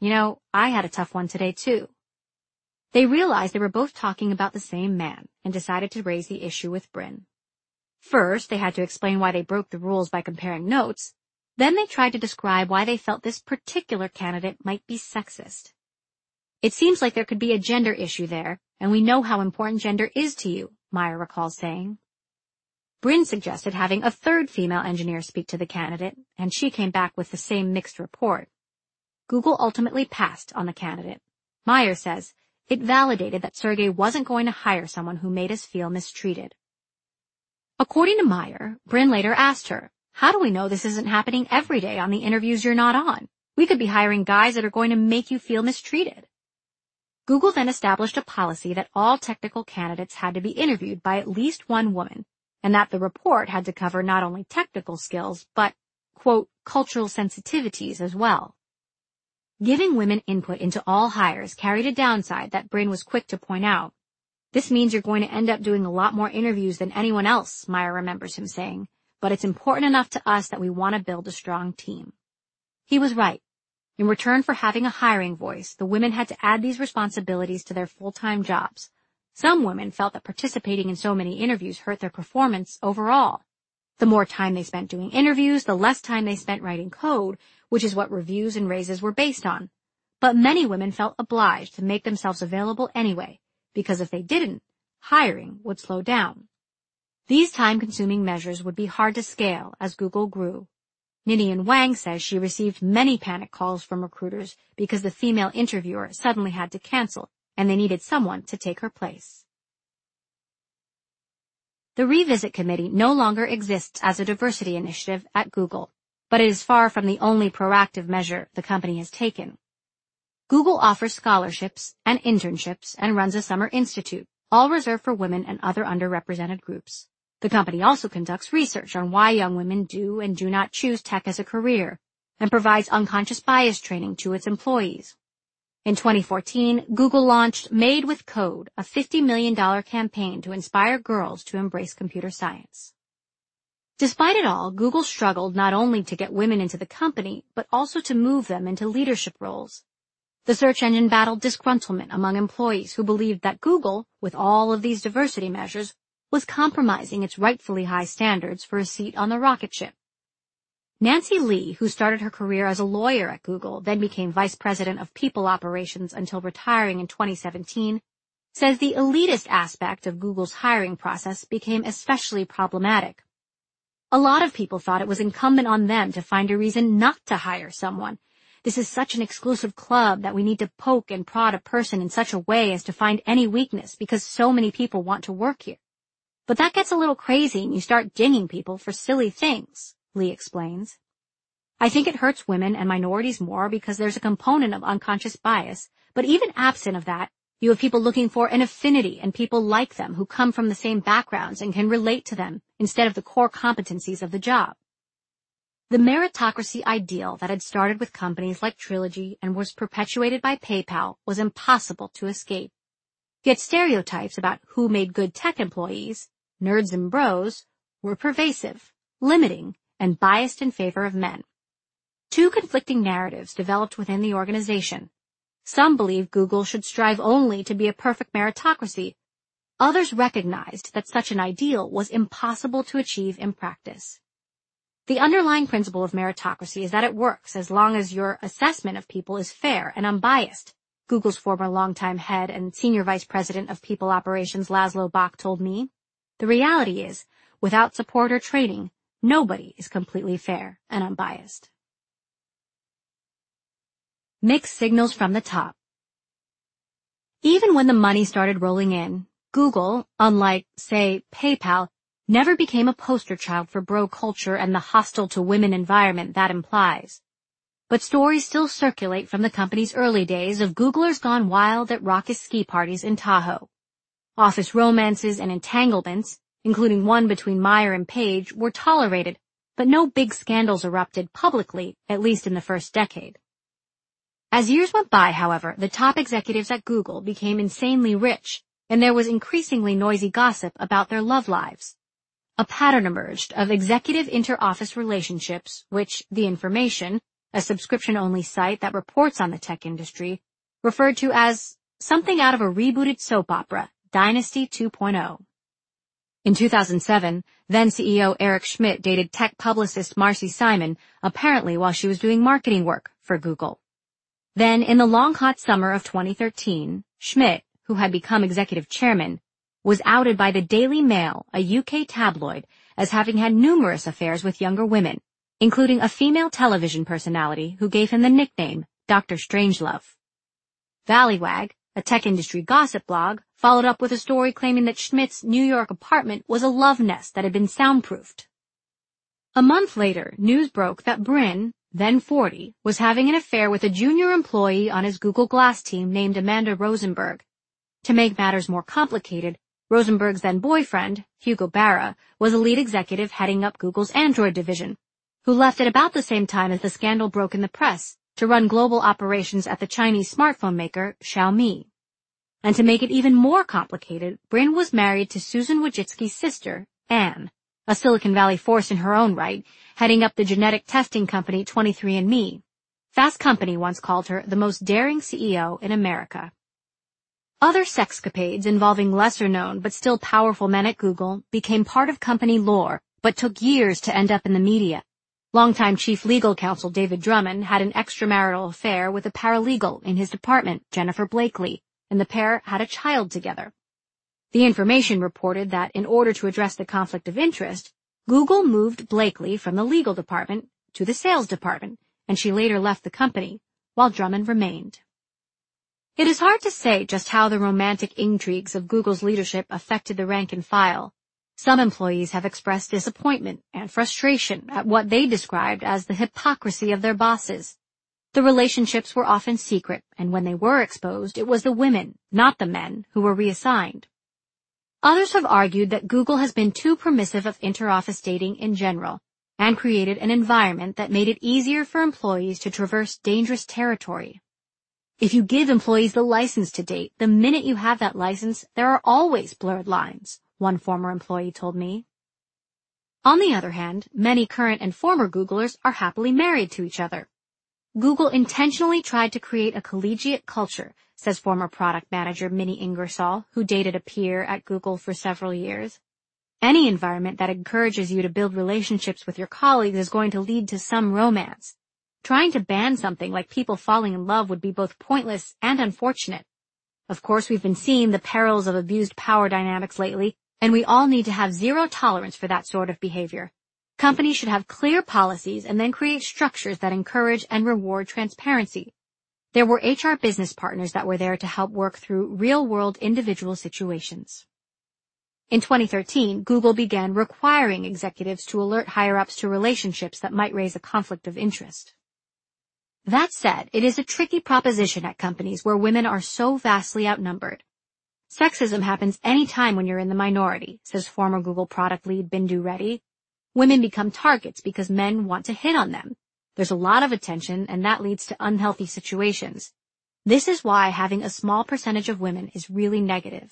I had a tough one today too. They realized they were both talking about the same man and decided to raise the issue with Bryn. First, they had to explain why they broke the rules by comparing notes. Then they tried to describe why they felt this particular candidate might be sexist. It seems like there could be a gender issue there, and we know how important gender is to you, Meyer recalls saying. Bryn suggested having a third female engineer speak to the candidate, and she came back with the same mixed report. Google ultimately passed on the candidate. Meyer says, it validated that Sergey wasn't going to hire someone who made us feel mistreated. According to Meyer, Bryn later asked her, how do we know this isn't happening every day on the interviews you're not on? We could be hiring guys that are going to make you feel mistreated. Google then established a policy that all technical candidates had to be interviewed by at least one woman, and that the report had to cover not only technical skills, but, quote, cultural sensitivities as well. Giving women input into all hires carried a downside that Bryn was quick to point out. This means you're going to end up doing a lot more interviews than anyone else, Meyer remembers him saying, but it's important enough to us that we want to build a strong team. He was right. In return for having a hiring voice, the women had to add these responsibilities to their full-time jobs. Some women felt that participating in so many interviews hurt their performance overall. The more time they spent doing interviews, the less time they spent writing code, which is what reviews and raises were based on. But many women felt obliged to make themselves available anyway, because if they didn't, hiring would slow down. These time-consuming measures would be hard to scale as Google grew. Ninian Wang says she received many panic calls from recruiters because the female interviewer suddenly had to cancel and they needed someone to take her place. The Revisit Committee no longer exists as a diversity initiative at Google, but it is far from the only proactive measure the company has taken. Google offers scholarships and internships and runs a summer institute, all reserved for women and other underrepresented groups. The company also conducts research on why young women do and do not choose tech as a career and provides unconscious bias training to its employees. In 2014, Google launched Made with Code, a $50 million campaign to inspire girls to embrace computer science. Despite it all, Google struggled not only to get women into the company, but also to move them into leadership roles. The search engine battled disgruntlement among employees who believed that Google, with all of these diversity measures, was compromising its rightfully high standards for a seat on the rocket ship. Nancy Lee, who started her career as a lawyer at Google, then became vice president of people operations until retiring in 2017, says the elitist aspect of Google's hiring process became especially problematic. A lot of people thought it was incumbent on them to find a reason not to hire someone. This is such an exclusive club that we need to poke and prod a person in such a way as to find any weakness because so many people want to work here. But that gets a little crazy and you start dinging people for silly things, Lee explains. I think it hurts women and minorities more because there's a component of unconscious bias, but even absent of that, you have people looking for an affinity and people like them who come from the same backgrounds and can relate to them instead of the core competencies of the job. The meritocracy ideal that had started with companies like Trilogy and was perpetuated by PayPal was impossible to escape. Yet stereotypes about who made good tech employees, nerds and bros, were pervasive, limiting, and biased in favor of men. Two conflicting narratives developed within the organization. Some believed Google should strive only to be a perfect meritocracy. Others recognized that such an ideal was impossible to achieve in practice. The underlying principle of meritocracy is that it works as long as your assessment of people is fair and unbiased, Google's former longtime head and senior vice president of people operations Laszlo Bock told me. The reality is, without support or training, nobody is completely fair and unbiased. Mixed signals from the top. Even when the money started rolling in, Google, unlike, say, PayPal, never became a poster child for bro culture and the hostile to women environment that implies. But stories still circulate from the company's early days of Googlers gone wild at raucous ski parties in Tahoe. Office romances and entanglements, including one between Meyer and Page, were tolerated, but no big scandals erupted publicly, at least in the first decade. As years went by, however, the top executives at Google became insanely rich, and there was increasingly noisy gossip about their love lives. A pattern emerged of executive inter-office relationships, which The Information, a subscription-only site that reports on the tech industry, referred to as something out of a rebooted soap opera, Dynasty 2.0. In 2007, then CEO Eric Schmidt dated tech publicist Marcy Simon, apparently while she was doing marketing work for Google. Then, in the long hot summer of 2013, Schmidt, who had become executive chairman, was outed by the Daily Mail, a UK tabloid, as having had numerous affairs with younger women, including a female television personality who gave him the nickname Dr. Strangelove. Valleywag, a tech industry gossip blog, followed up with a story claiming that Schmidt's New York apartment was a love nest that had been soundproofed. A month later, news broke that Brin, then 40, was having an affair with a junior employee on his Google Glass team named Amanda Rosenberg. To make matters more complicated, Rosenberg's then boyfriend, Hugo Barra, was a lead executive heading up Google's Android division, who left at about the same time as the scandal broke in the press to run global operations at the Chinese smartphone maker Xiaomi. And to make it even more complicated, Brin was married to Susan Wojcicki's sister, Anne, a Silicon Valley force in her own right, heading up the genetic testing company 23andMe. Fast Company once called her the most daring CEO in America. Other sexcapades involving lesser-known but still powerful men at Google became part of company lore, but took years to end up in the media. Longtime chief legal counsel David Drummond had an extramarital affair with a paralegal in his department, Jennifer Blakely, and the pair had a child together. The Information reported that in order to address the conflict of interest, Google moved Blakely from the legal department to the sales department, and she later left the company, while Drummond remained. It is hard to say just how the romantic intrigues of Google's leadership affected the rank and file. Some employees have expressed disappointment and frustration at what they described as the hypocrisy of their bosses. The relationships were often secret, and when they were exposed, it was the women, not the men, who were reassigned. Others have argued that Google has been too permissive of inter-office dating in general, and created an environment that made it easier for employees to traverse dangerous territory. If you give employees the license to date, the minute you have that license, there are always blurred lines, one former employee told me. On the other hand, many current and former Googlers are happily married to each other. Google intentionally tried to create a collegiate culture, says former product manager Minnie Ingersoll, who dated a peer at Google for several years. Any environment that encourages you to build relationships with your colleagues is going to lead to some romance. Trying to ban something like people falling in love would be both pointless and unfortunate. Of course, we've been seeing the perils of abused power dynamics lately, and we all need to have zero tolerance for that sort of behavior. Companies should have clear policies and then create structures that encourage and reward transparency. There were HR business partners that were there to help work through real-world individual situations. In 2013, Google began requiring executives to alert higher-ups to relationships that might raise a conflict of interest. That said, it is a tricky proposition at companies where women are so vastly outnumbered. Sexism happens any time when you're in the minority, says former Google product lead Bindu Reddy. Women become targets because men want to hit on them. There's a lot of attention, and that leads to unhealthy situations. This is why having a small percentage of women is really negative.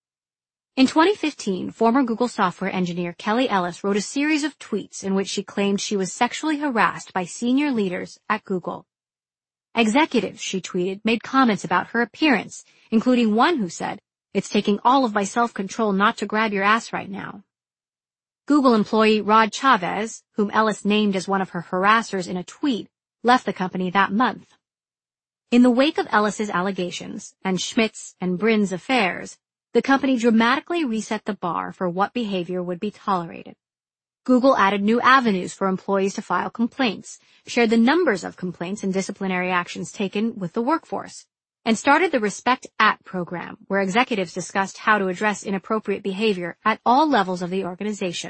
In 2015, former Google software engineer Kelly Ellis wrote a series of tweets in which she claimed she was sexually harassed by senior leaders at Google. Executives, she tweeted, made comments about her appearance, including one who said, "It's taking all of my self-control not to grab your ass right now." Google employee Rod Chavez, whom Ellis named as one of her harassers in a tweet, left the company that month. In the wake of Ellis's allegations and Schmidt's and Brin's affairs, the company dramatically reset the bar for what behavior would be tolerated. Google added new avenues for employees to file complaints, shared the numbers of complaints and disciplinary actions taken with the workforce, and started the Respect At program, where executives discussed how to address inappropriate behavior at all levels of the organization.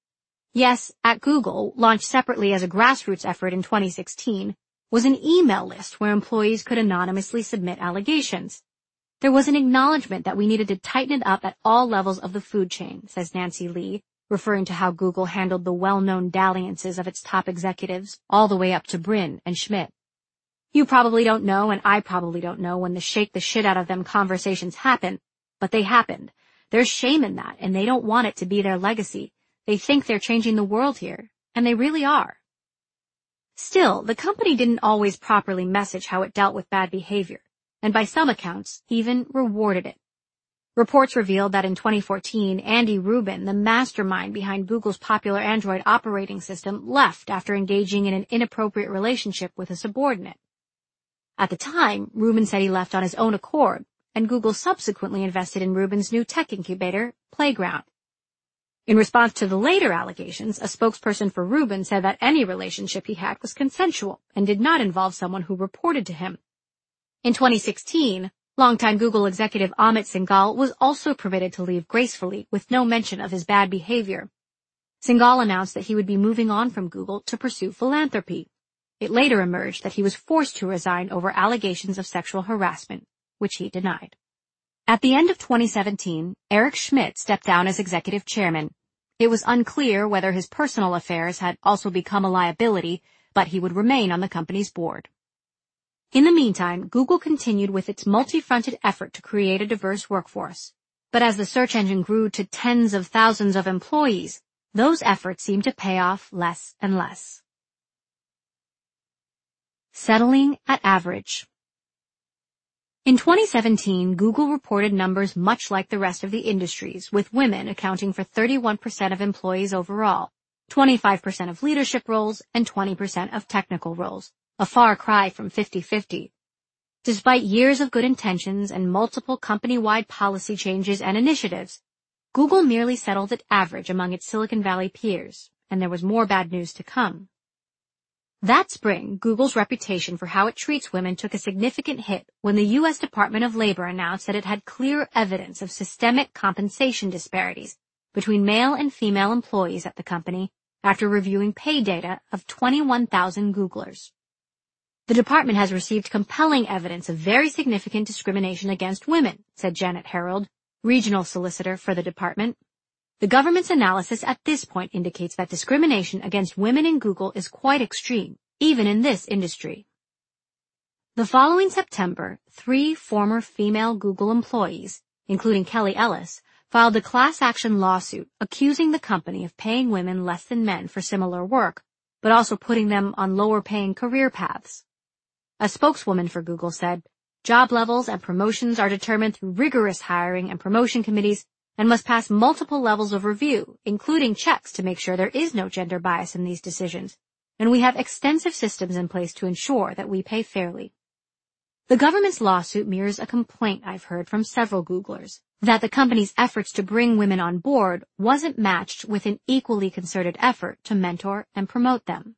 Yes, at Google, launched separately as a grassroots effort in 2016, was an email list where employees could anonymously submit allegations. There was an acknowledgement that we needed to tighten it up at all levels of the food chain, says Nancy Lee, referring to how Google handled the well-known dalliances of its top executives all the way up to Brin and Schmidt. You probably don't know, and I probably don't know when the shake the shit out of them conversations happen, but they happened. There's shame in that, and they don't want it to be their legacy. They think they're changing the world here, and they really are. Still, the company didn't always properly message how it dealt with bad behavior, and by some accounts, even rewarded it. Reports revealed that in 2014, Andy Rubin, the mastermind behind Google's popular Android operating system, left after engaging in an inappropriate relationship with a subordinate. At the time, Rubin said he left on his own accord, and Google subsequently invested in Rubin's new tech incubator, Playground. In response to the later allegations, a spokesperson for Rubin said that any relationship he had was consensual and did not involve someone who reported to him. In 2016, longtime Google executive Amit Singhal was also permitted to leave gracefully with no mention of his bad behavior. Singhal announced that he would be moving on from Google to pursue philanthropy. It later emerged that he was forced to resign over allegations of sexual harassment, which he denied. At the end of 2017, Eric Schmidt stepped down as executive chairman. It was unclear whether his personal affairs had also become a liability, but he would remain on the company's board. In the meantime, Google continued with its multi-fronted effort to create a diverse workforce. But as the search engine grew to tens of thousands of employees, those efforts seemed to pay off less and less. Settling at average. In 2017, Google reported numbers much like the rest of the industries, with women accounting for 31% of employees overall, 25% of leadership roles, and 20% of technical roles, a far cry from 50-50. Despite years of good intentions and multiple company-wide policy changes and initiatives, Google merely settled at average among its Silicon Valley peers, and there was more bad news to come. That spring, Google's reputation for how it treats women took a significant hit when the U.S. Department of Labor announced that it had clear evidence of systemic compensation disparities between male and female employees at the company after reviewing pay data of 21,000 Googlers. The department has received compelling evidence of very significant discrimination against women, said Janet Harold, regional solicitor for the department. The government's analysis at this point indicates that discrimination against women in Google is quite extreme, even in this industry. The following September, 3 former female Google employees, including Kelly Ellis, filed a class action lawsuit accusing the company of paying women less than men for similar work, but also putting them on lower-paying career paths. A spokeswoman for Google said, "Job levels and promotions are determined through rigorous hiring and promotion committees and must pass multiple levels of review, including checks to make sure there is no gender bias in these decisions, and we have extensive systems in place to ensure that we pay fairly." The government's lawsuit mirrors a complaint I've heard from several Googlers, that the company's efforts to bring women on board wasn't matched with an equally concerted effort to mentor and promote them.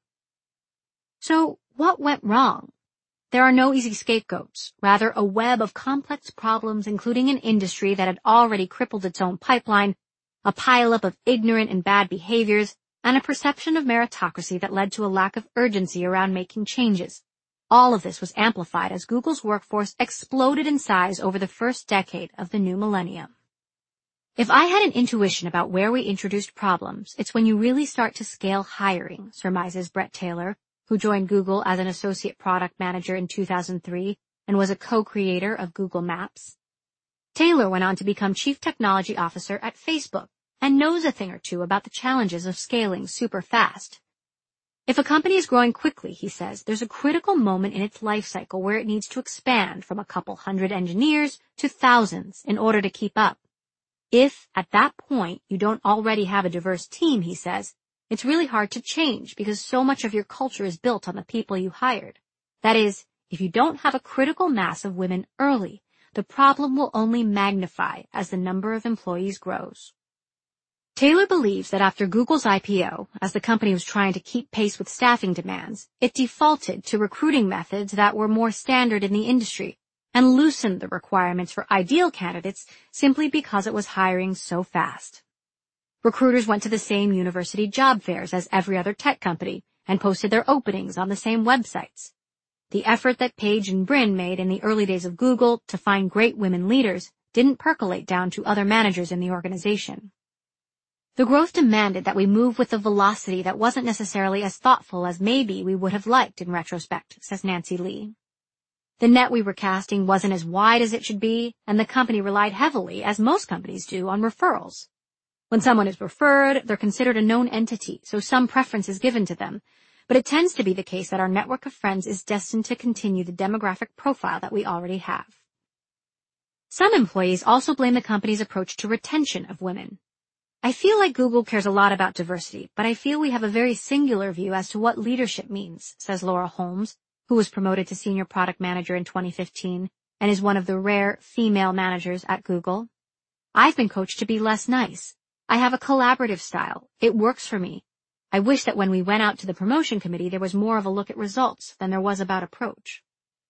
So, what went wrong? There are no easy scapegoats, rather a web of complex problems including an industry that had already crippled its own pipeline, a pileup of ignorant and bad behaviors, and a perception of meritocracy that led to a lack of urgency around making changes. All of this was amplified as Google's workforce exploded in size over the first decade of the new millennium. If I had an intuition about where we introduced problems, it's when you really start to scale hiring, surmises Brett Taylor, who joined Google as an associate product manager in 2003 and was a co-creator of Google Maps. Taylor went on to become chief technology officer at Facebook and knows a thing or two about the challenges of scaling super fast. If a company is growing quickly, he says, there's a critical moment in its life cycle where it needs to expand from a couple hundred engineers to thousands in order to keep up. If, at that point, you don't already have a diverse team, he says, it's really hard to change because so much of your culture is built on the people you hired. That is, if you don't have a critical mass of women early, the problem will only magnify as the number of employees grows. Taylor believes that after Google's IPO, as the company was trying to keep pace with staffing demands, it defaulted to recruiting methods that were more standard in the industry and loosened the requirements for ideal candidates simply because it was hiring so fast. Recruiters went to the same university job fairs as every other tech company and posted their openings on the same websites. The effort that Page and Brin made in the early days of Google to find great women leaders didn't percolate down to other managers in the organization. The growth demanded that we move with a velocity that wasn't necessarily as thoughtful as maybe we would have liked in retrospect, says Nancy Lee. The net we were casting wasn't as wide as it should be, and the company relied heavily, as most companies do, on referrals. When someone is referred, they're considered a known entity, so some preference is given to them. But it tends to be the case that our network of friends is destined to continue the demographic profile that we already have. Some employees also blame the company's approach to retention of women. I feel like Google cares a lot about diversity, but I feel we have a very singular view as to what leadership means, says Laura Holmes, who was promoted to senior product manager in 2015 and is one of the rare female managers at Google. I've been coached to be less nice. I have a collaborative style. It works for me. I wish that when we went out to the promotion committee, there was more of a look at results than there was about approach.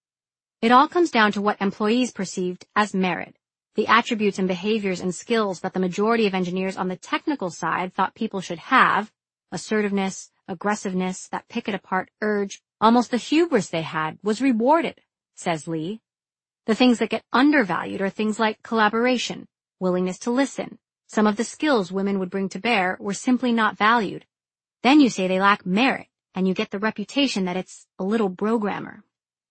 It all comes down to what employees perceived as merit, the attributes and behaviors and skills that the majority of engineers on the technical side thought people should have, assertiveness, aggressiveness, that pick-it-apart urge, almost the hubris they had, was rewarded, says Lee. The things that get undervalued are things like collaboration, willingness to listen. Some of the skills women would bring to bear were simply not valued. Then you say they lack merit, and you get the reputation that it's a little programmer.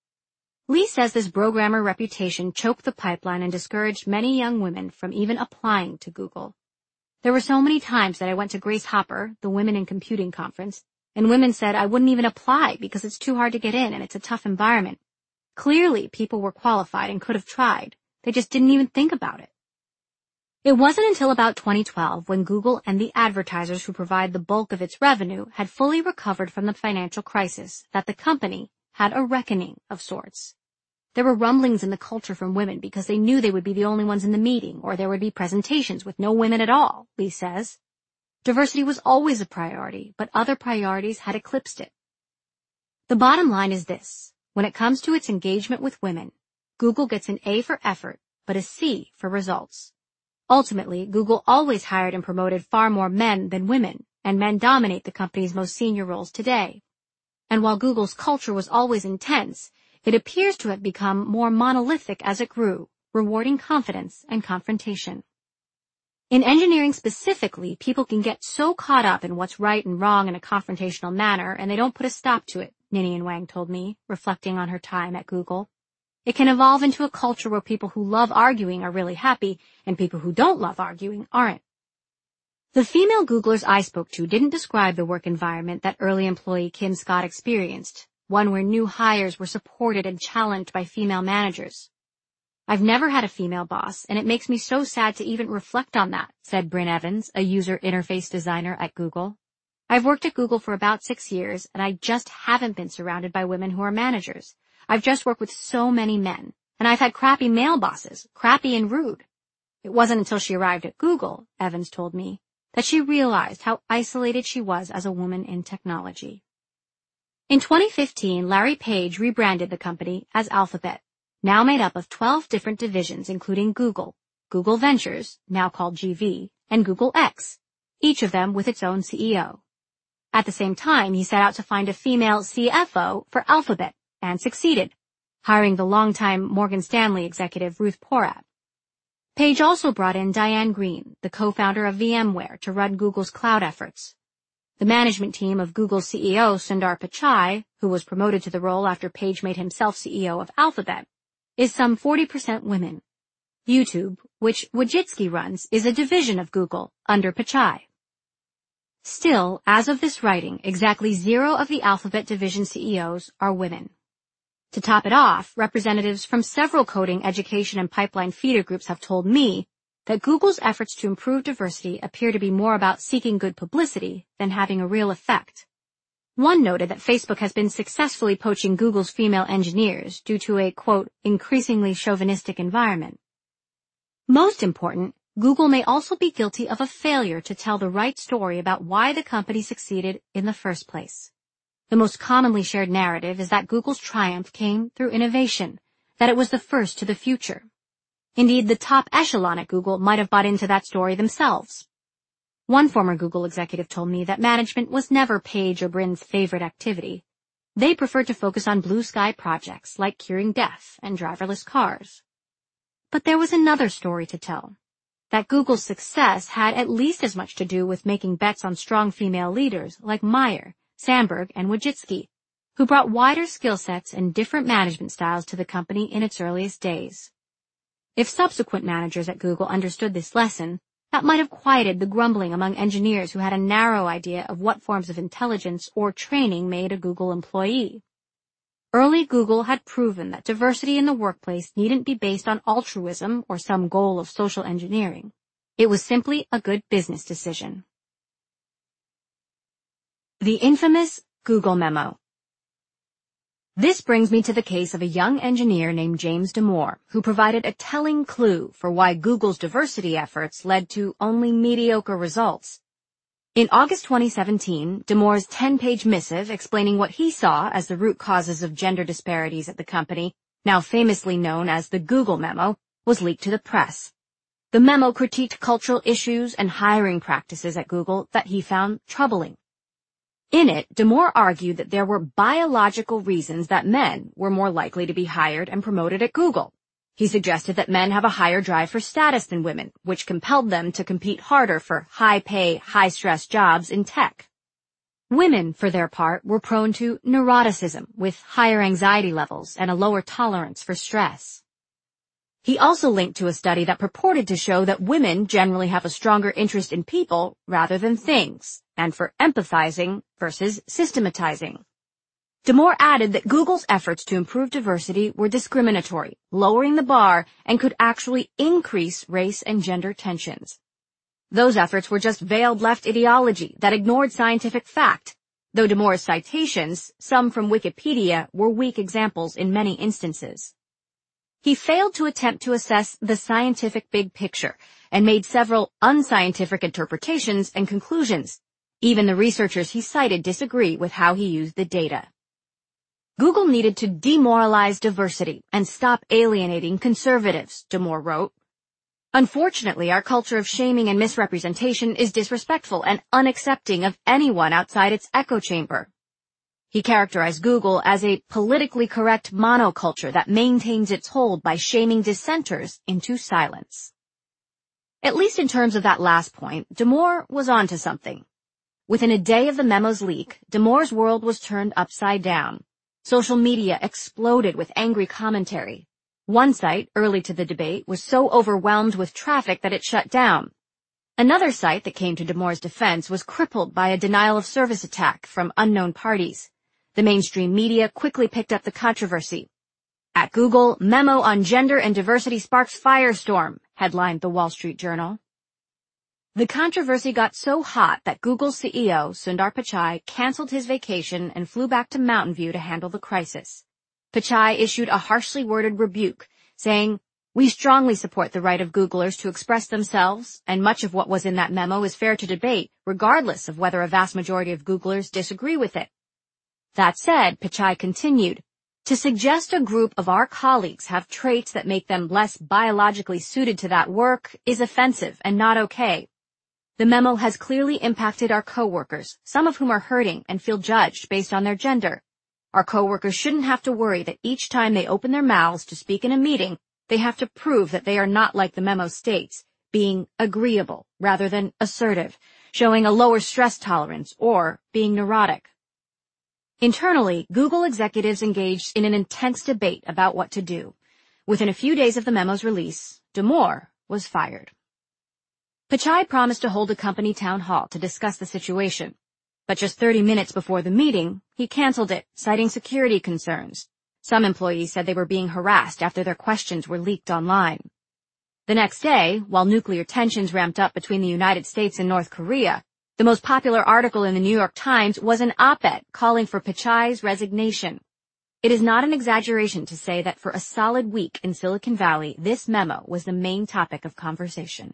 Lee says this programmer reputation choked the pipeline and discouraged many young women from even applying to Google. There were so many times that I went to Grace Hopper, the Women in Computing conference, and women said I wouldn't even apply because it's too hard to get in and it's a tough environment. Clearly, people were qualified and could have tried. They just didn't even think about it. It wasn't until about 2012 when Google and the advertisers who provide the bulk of its revenue had fully recovered from the financial crisis that the company had a reckoning of sorts. There were rumblings in the culture from women because they knew they would be the only ones in the meeting, or there would be presentations with no women at all, Lee says. Diversity was always a priority, but other priorities had eclipsed it. The bottom line is this. When it comes to its engagement with women, Google gets an A for effort, but a C for results. Ultimately, Google always hired and promoted far more men than women, and men dominate the company's most senior roles today. And while Google's culture was always intense, it appears to have become more monolithic as it grew, rewarding confidence and confrontation. In engineering specifically, people can get so caught up in what's right and wrong in a confrontational manner, and they don't put a stop to it, Ninian Wang told me, reflecting on her time at Google. It can evolve into a culture where people who love arguing are really happy, and people who don't love arguing aren't. The female Googlers I spoke to didn't describe the work environment that early employee Kim Scott experienced, one where new hires were supported and challenged by female managers. I've never had a female boss, and it makes me so sad to even reflect on that, said Bryn Evans, a user interface designer at Google. I've worked at Google for about 6 years, and I just haven't been surrounded by women who are managers. I've just worked with so many men, and I've had crappy male bosses, crappy and rude. It wasn't until she arrived at Google, Evans told me, that she realized how isolated she was as a woman in technology. In 2015, Larry Page rebranded the company as Alphabet, now made up of 12 different divisions including Google, Google Ventures, now called GV, and Google X, each of them with its own CEO. At the same time, he set out to find a female CFO for Alphabet, and succeeded, hiring the longtime Morgan Stanley executive Ruth Porat. Page also brought in Diane Greene, the co-founder of VMware, to run Google's cloud efforts. The management team of Google's CEO Sundar Pichai, who was promoted to the role after Page made himself CEO of Alphabet, is some 40% women. YouTube, which Wojcicki runs, is a division of Google under Pichai. Still, as of this writing, exactly 0 of the Alphabet division CEOs are women. To top it off, representatives from several coding, education, and pipeline feeder groups have told me that Google's efforts to improve diversity appear to be more about seeking good publicity than having a real effect. One noted that Facebook has been successfully poaching Google's female engineers due to a, quote, increasingly chauvinistic environment. Most important, Google may also be guilty of a failure to tell the right story about why the company succeeded in the first place. The most commonly shared narrative is that Google's triumph came through innovation, that it was the first to the future. Indeed, the top echelon at Google might have bought into that story themselves. One former Google executive told me that management was never Page or Bryn's favorite activity. They preferred to focus on blue sky projects like curing death and driverless cars. But there was another story to tell. That Google's success had at least as much to do with making bets on strong female leaders like Meyer, Sandberg, and Wojcicki, who brought wider skill sets and different management styles to the company in its earliest days. If subsequent managers at Google understood this lesson, that might have quieted the grumbling among engineers who had a narrow idea of what forms of intelligence or training made a Google employee. Early Google had proven that diversity in the workplace needn't be based on altruism or some goal of social engineering. It was simply a good business decision. The infamous Google memo. This brings me to the case of a young engineer named James Damore, who provided a telling clue for why Google's diversity efforts led to only mediocre results. In August 2017, Damore's 10-page missive explaining what he saw as the root causes of gender disparities at the company, now famously known as the Google memo, was leaked to the press. The memo critiqued cultural issues and hiring practices at Google that he found troubling. In it, Damore argued that there were biological reasons that men were more likely to be hired and promoted at Google. He suggested that men have a higher drive for status than women, which compelled them to compete harder for high-pay, high-stress jobs in tech. Women, for their part, were prone to neuroticism, with higher anxiety levels and a lower tolerance for stress. He also linked to a study that purported to show that women generally have a stronger interest in people rather than things, and for empathizing versus systematizing. Damore added that Google's efforts to improve diversity were discriminatory, lowering the bar, and could actually increase race and gender tensions. Those efforts were just veiled left ideology that ignored scientific fact, though Damore's citations, some from Wikipedia, were weak examples in many instances. He failed to attempt to assess the scientific big picture and made several unscientific interpretations and conclusions. Even the researchers he cited disagree with how he used the data. Google needed to demoralize diversity and stop alienating conservatives, Damore wrote. Unfortunately, our culture of shaming and misrepresentation is disrespectful and unaccepting of anyone outside its echo chamber. He characterized Google as a politically correct monoculture that maintains its hold by shaming dissenters into silence. At least in terms of that last point, Damore was onto something. Within a day of the memo's leak, Damore's world was turned upside down. Social media exploded with angry commentary. One site, early to the debate, was so overwhelmed with traffic that it shut down. Another site that came to Damore's defense was crippled by a denial-of-service attack from unknown parties. The mainstream media quickly picked up the controversy. At Google, memo on gender and diversity sparks firestorm, headlined the Wall Street Journal. The controversy got so hot that Google CEO Sundar Pichai canceled his vacation and flew back to Mountain View to handle the crisis. Pichai issued a harshly worded rebuke, saying, "We strongly support the right of Googlers to express themselves, and much of what was in that memo is fair to debate, regardless of whether a vast majority of Googlers disagree with it." That said, Pichai continued, "To suggest a group of our colleagues have traits that make them less biologically suited to that work is offensive and not okay. The memo has clearly impacted our coworkers, some of whom are hurting and feel judged based on their gender. Our coworkers shouldn't have to worry that each time they open their mouths to speak in a meeting, they have to prove that they are not like the memo states, being agreeable rather than assertive, showing a lower stress tolerance, or being neurotic." Internally, Google executives engaged in an intense debate about what to do. Within a few days of the memo's release, Damore was fired. Pichai promised to hold a company town hall to discuss the situation, but just 30 minutes before the meeting, he canceled it, citing security concerns. Some employees said they were being harassed after their questions were leaked online. The next day, while nuclear tensions ramped up between the United States and North Korea, the most popular article in the New York Times was an op-ed calling for Pichai's resignation. It is not an exaggeration to say that for a solid week in Silicon Valley, this memo was the main topic of conversation.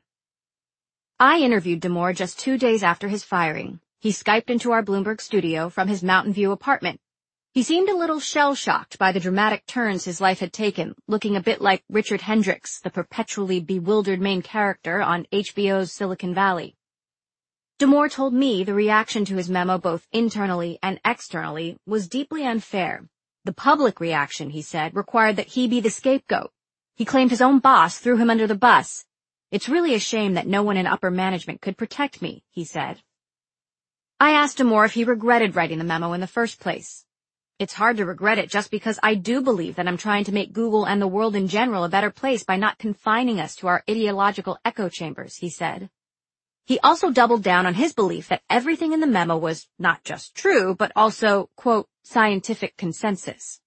I interviewed Damore just 2 days after his firing. He Skyped into our Bloomberg studio from his Mountain View apartment. He seemed a little shell-shocked by the dramatic turns his life had taken, looking a bit like Richard Hendricks, the perpetually bewildered main character on HBO's Silicon Valley. Damore told me the reaction to his memo both internally and externally was deeply unfair. The public reaction, he said, required that he be the scapegoat. He claimed his own boss threw him under the bus. "It's really a shame that no one in upper management could protect me," he said. I asked Damore if he regretted writing the memo in the first place. It's hard to regret it just because I do believe that I'm trying to make Google and the world in general a better place by not confining us to our ideological echo chambers, he said. He also doubled down on his belief that everything in the memo was not just true, but also, quote, scientific consensus.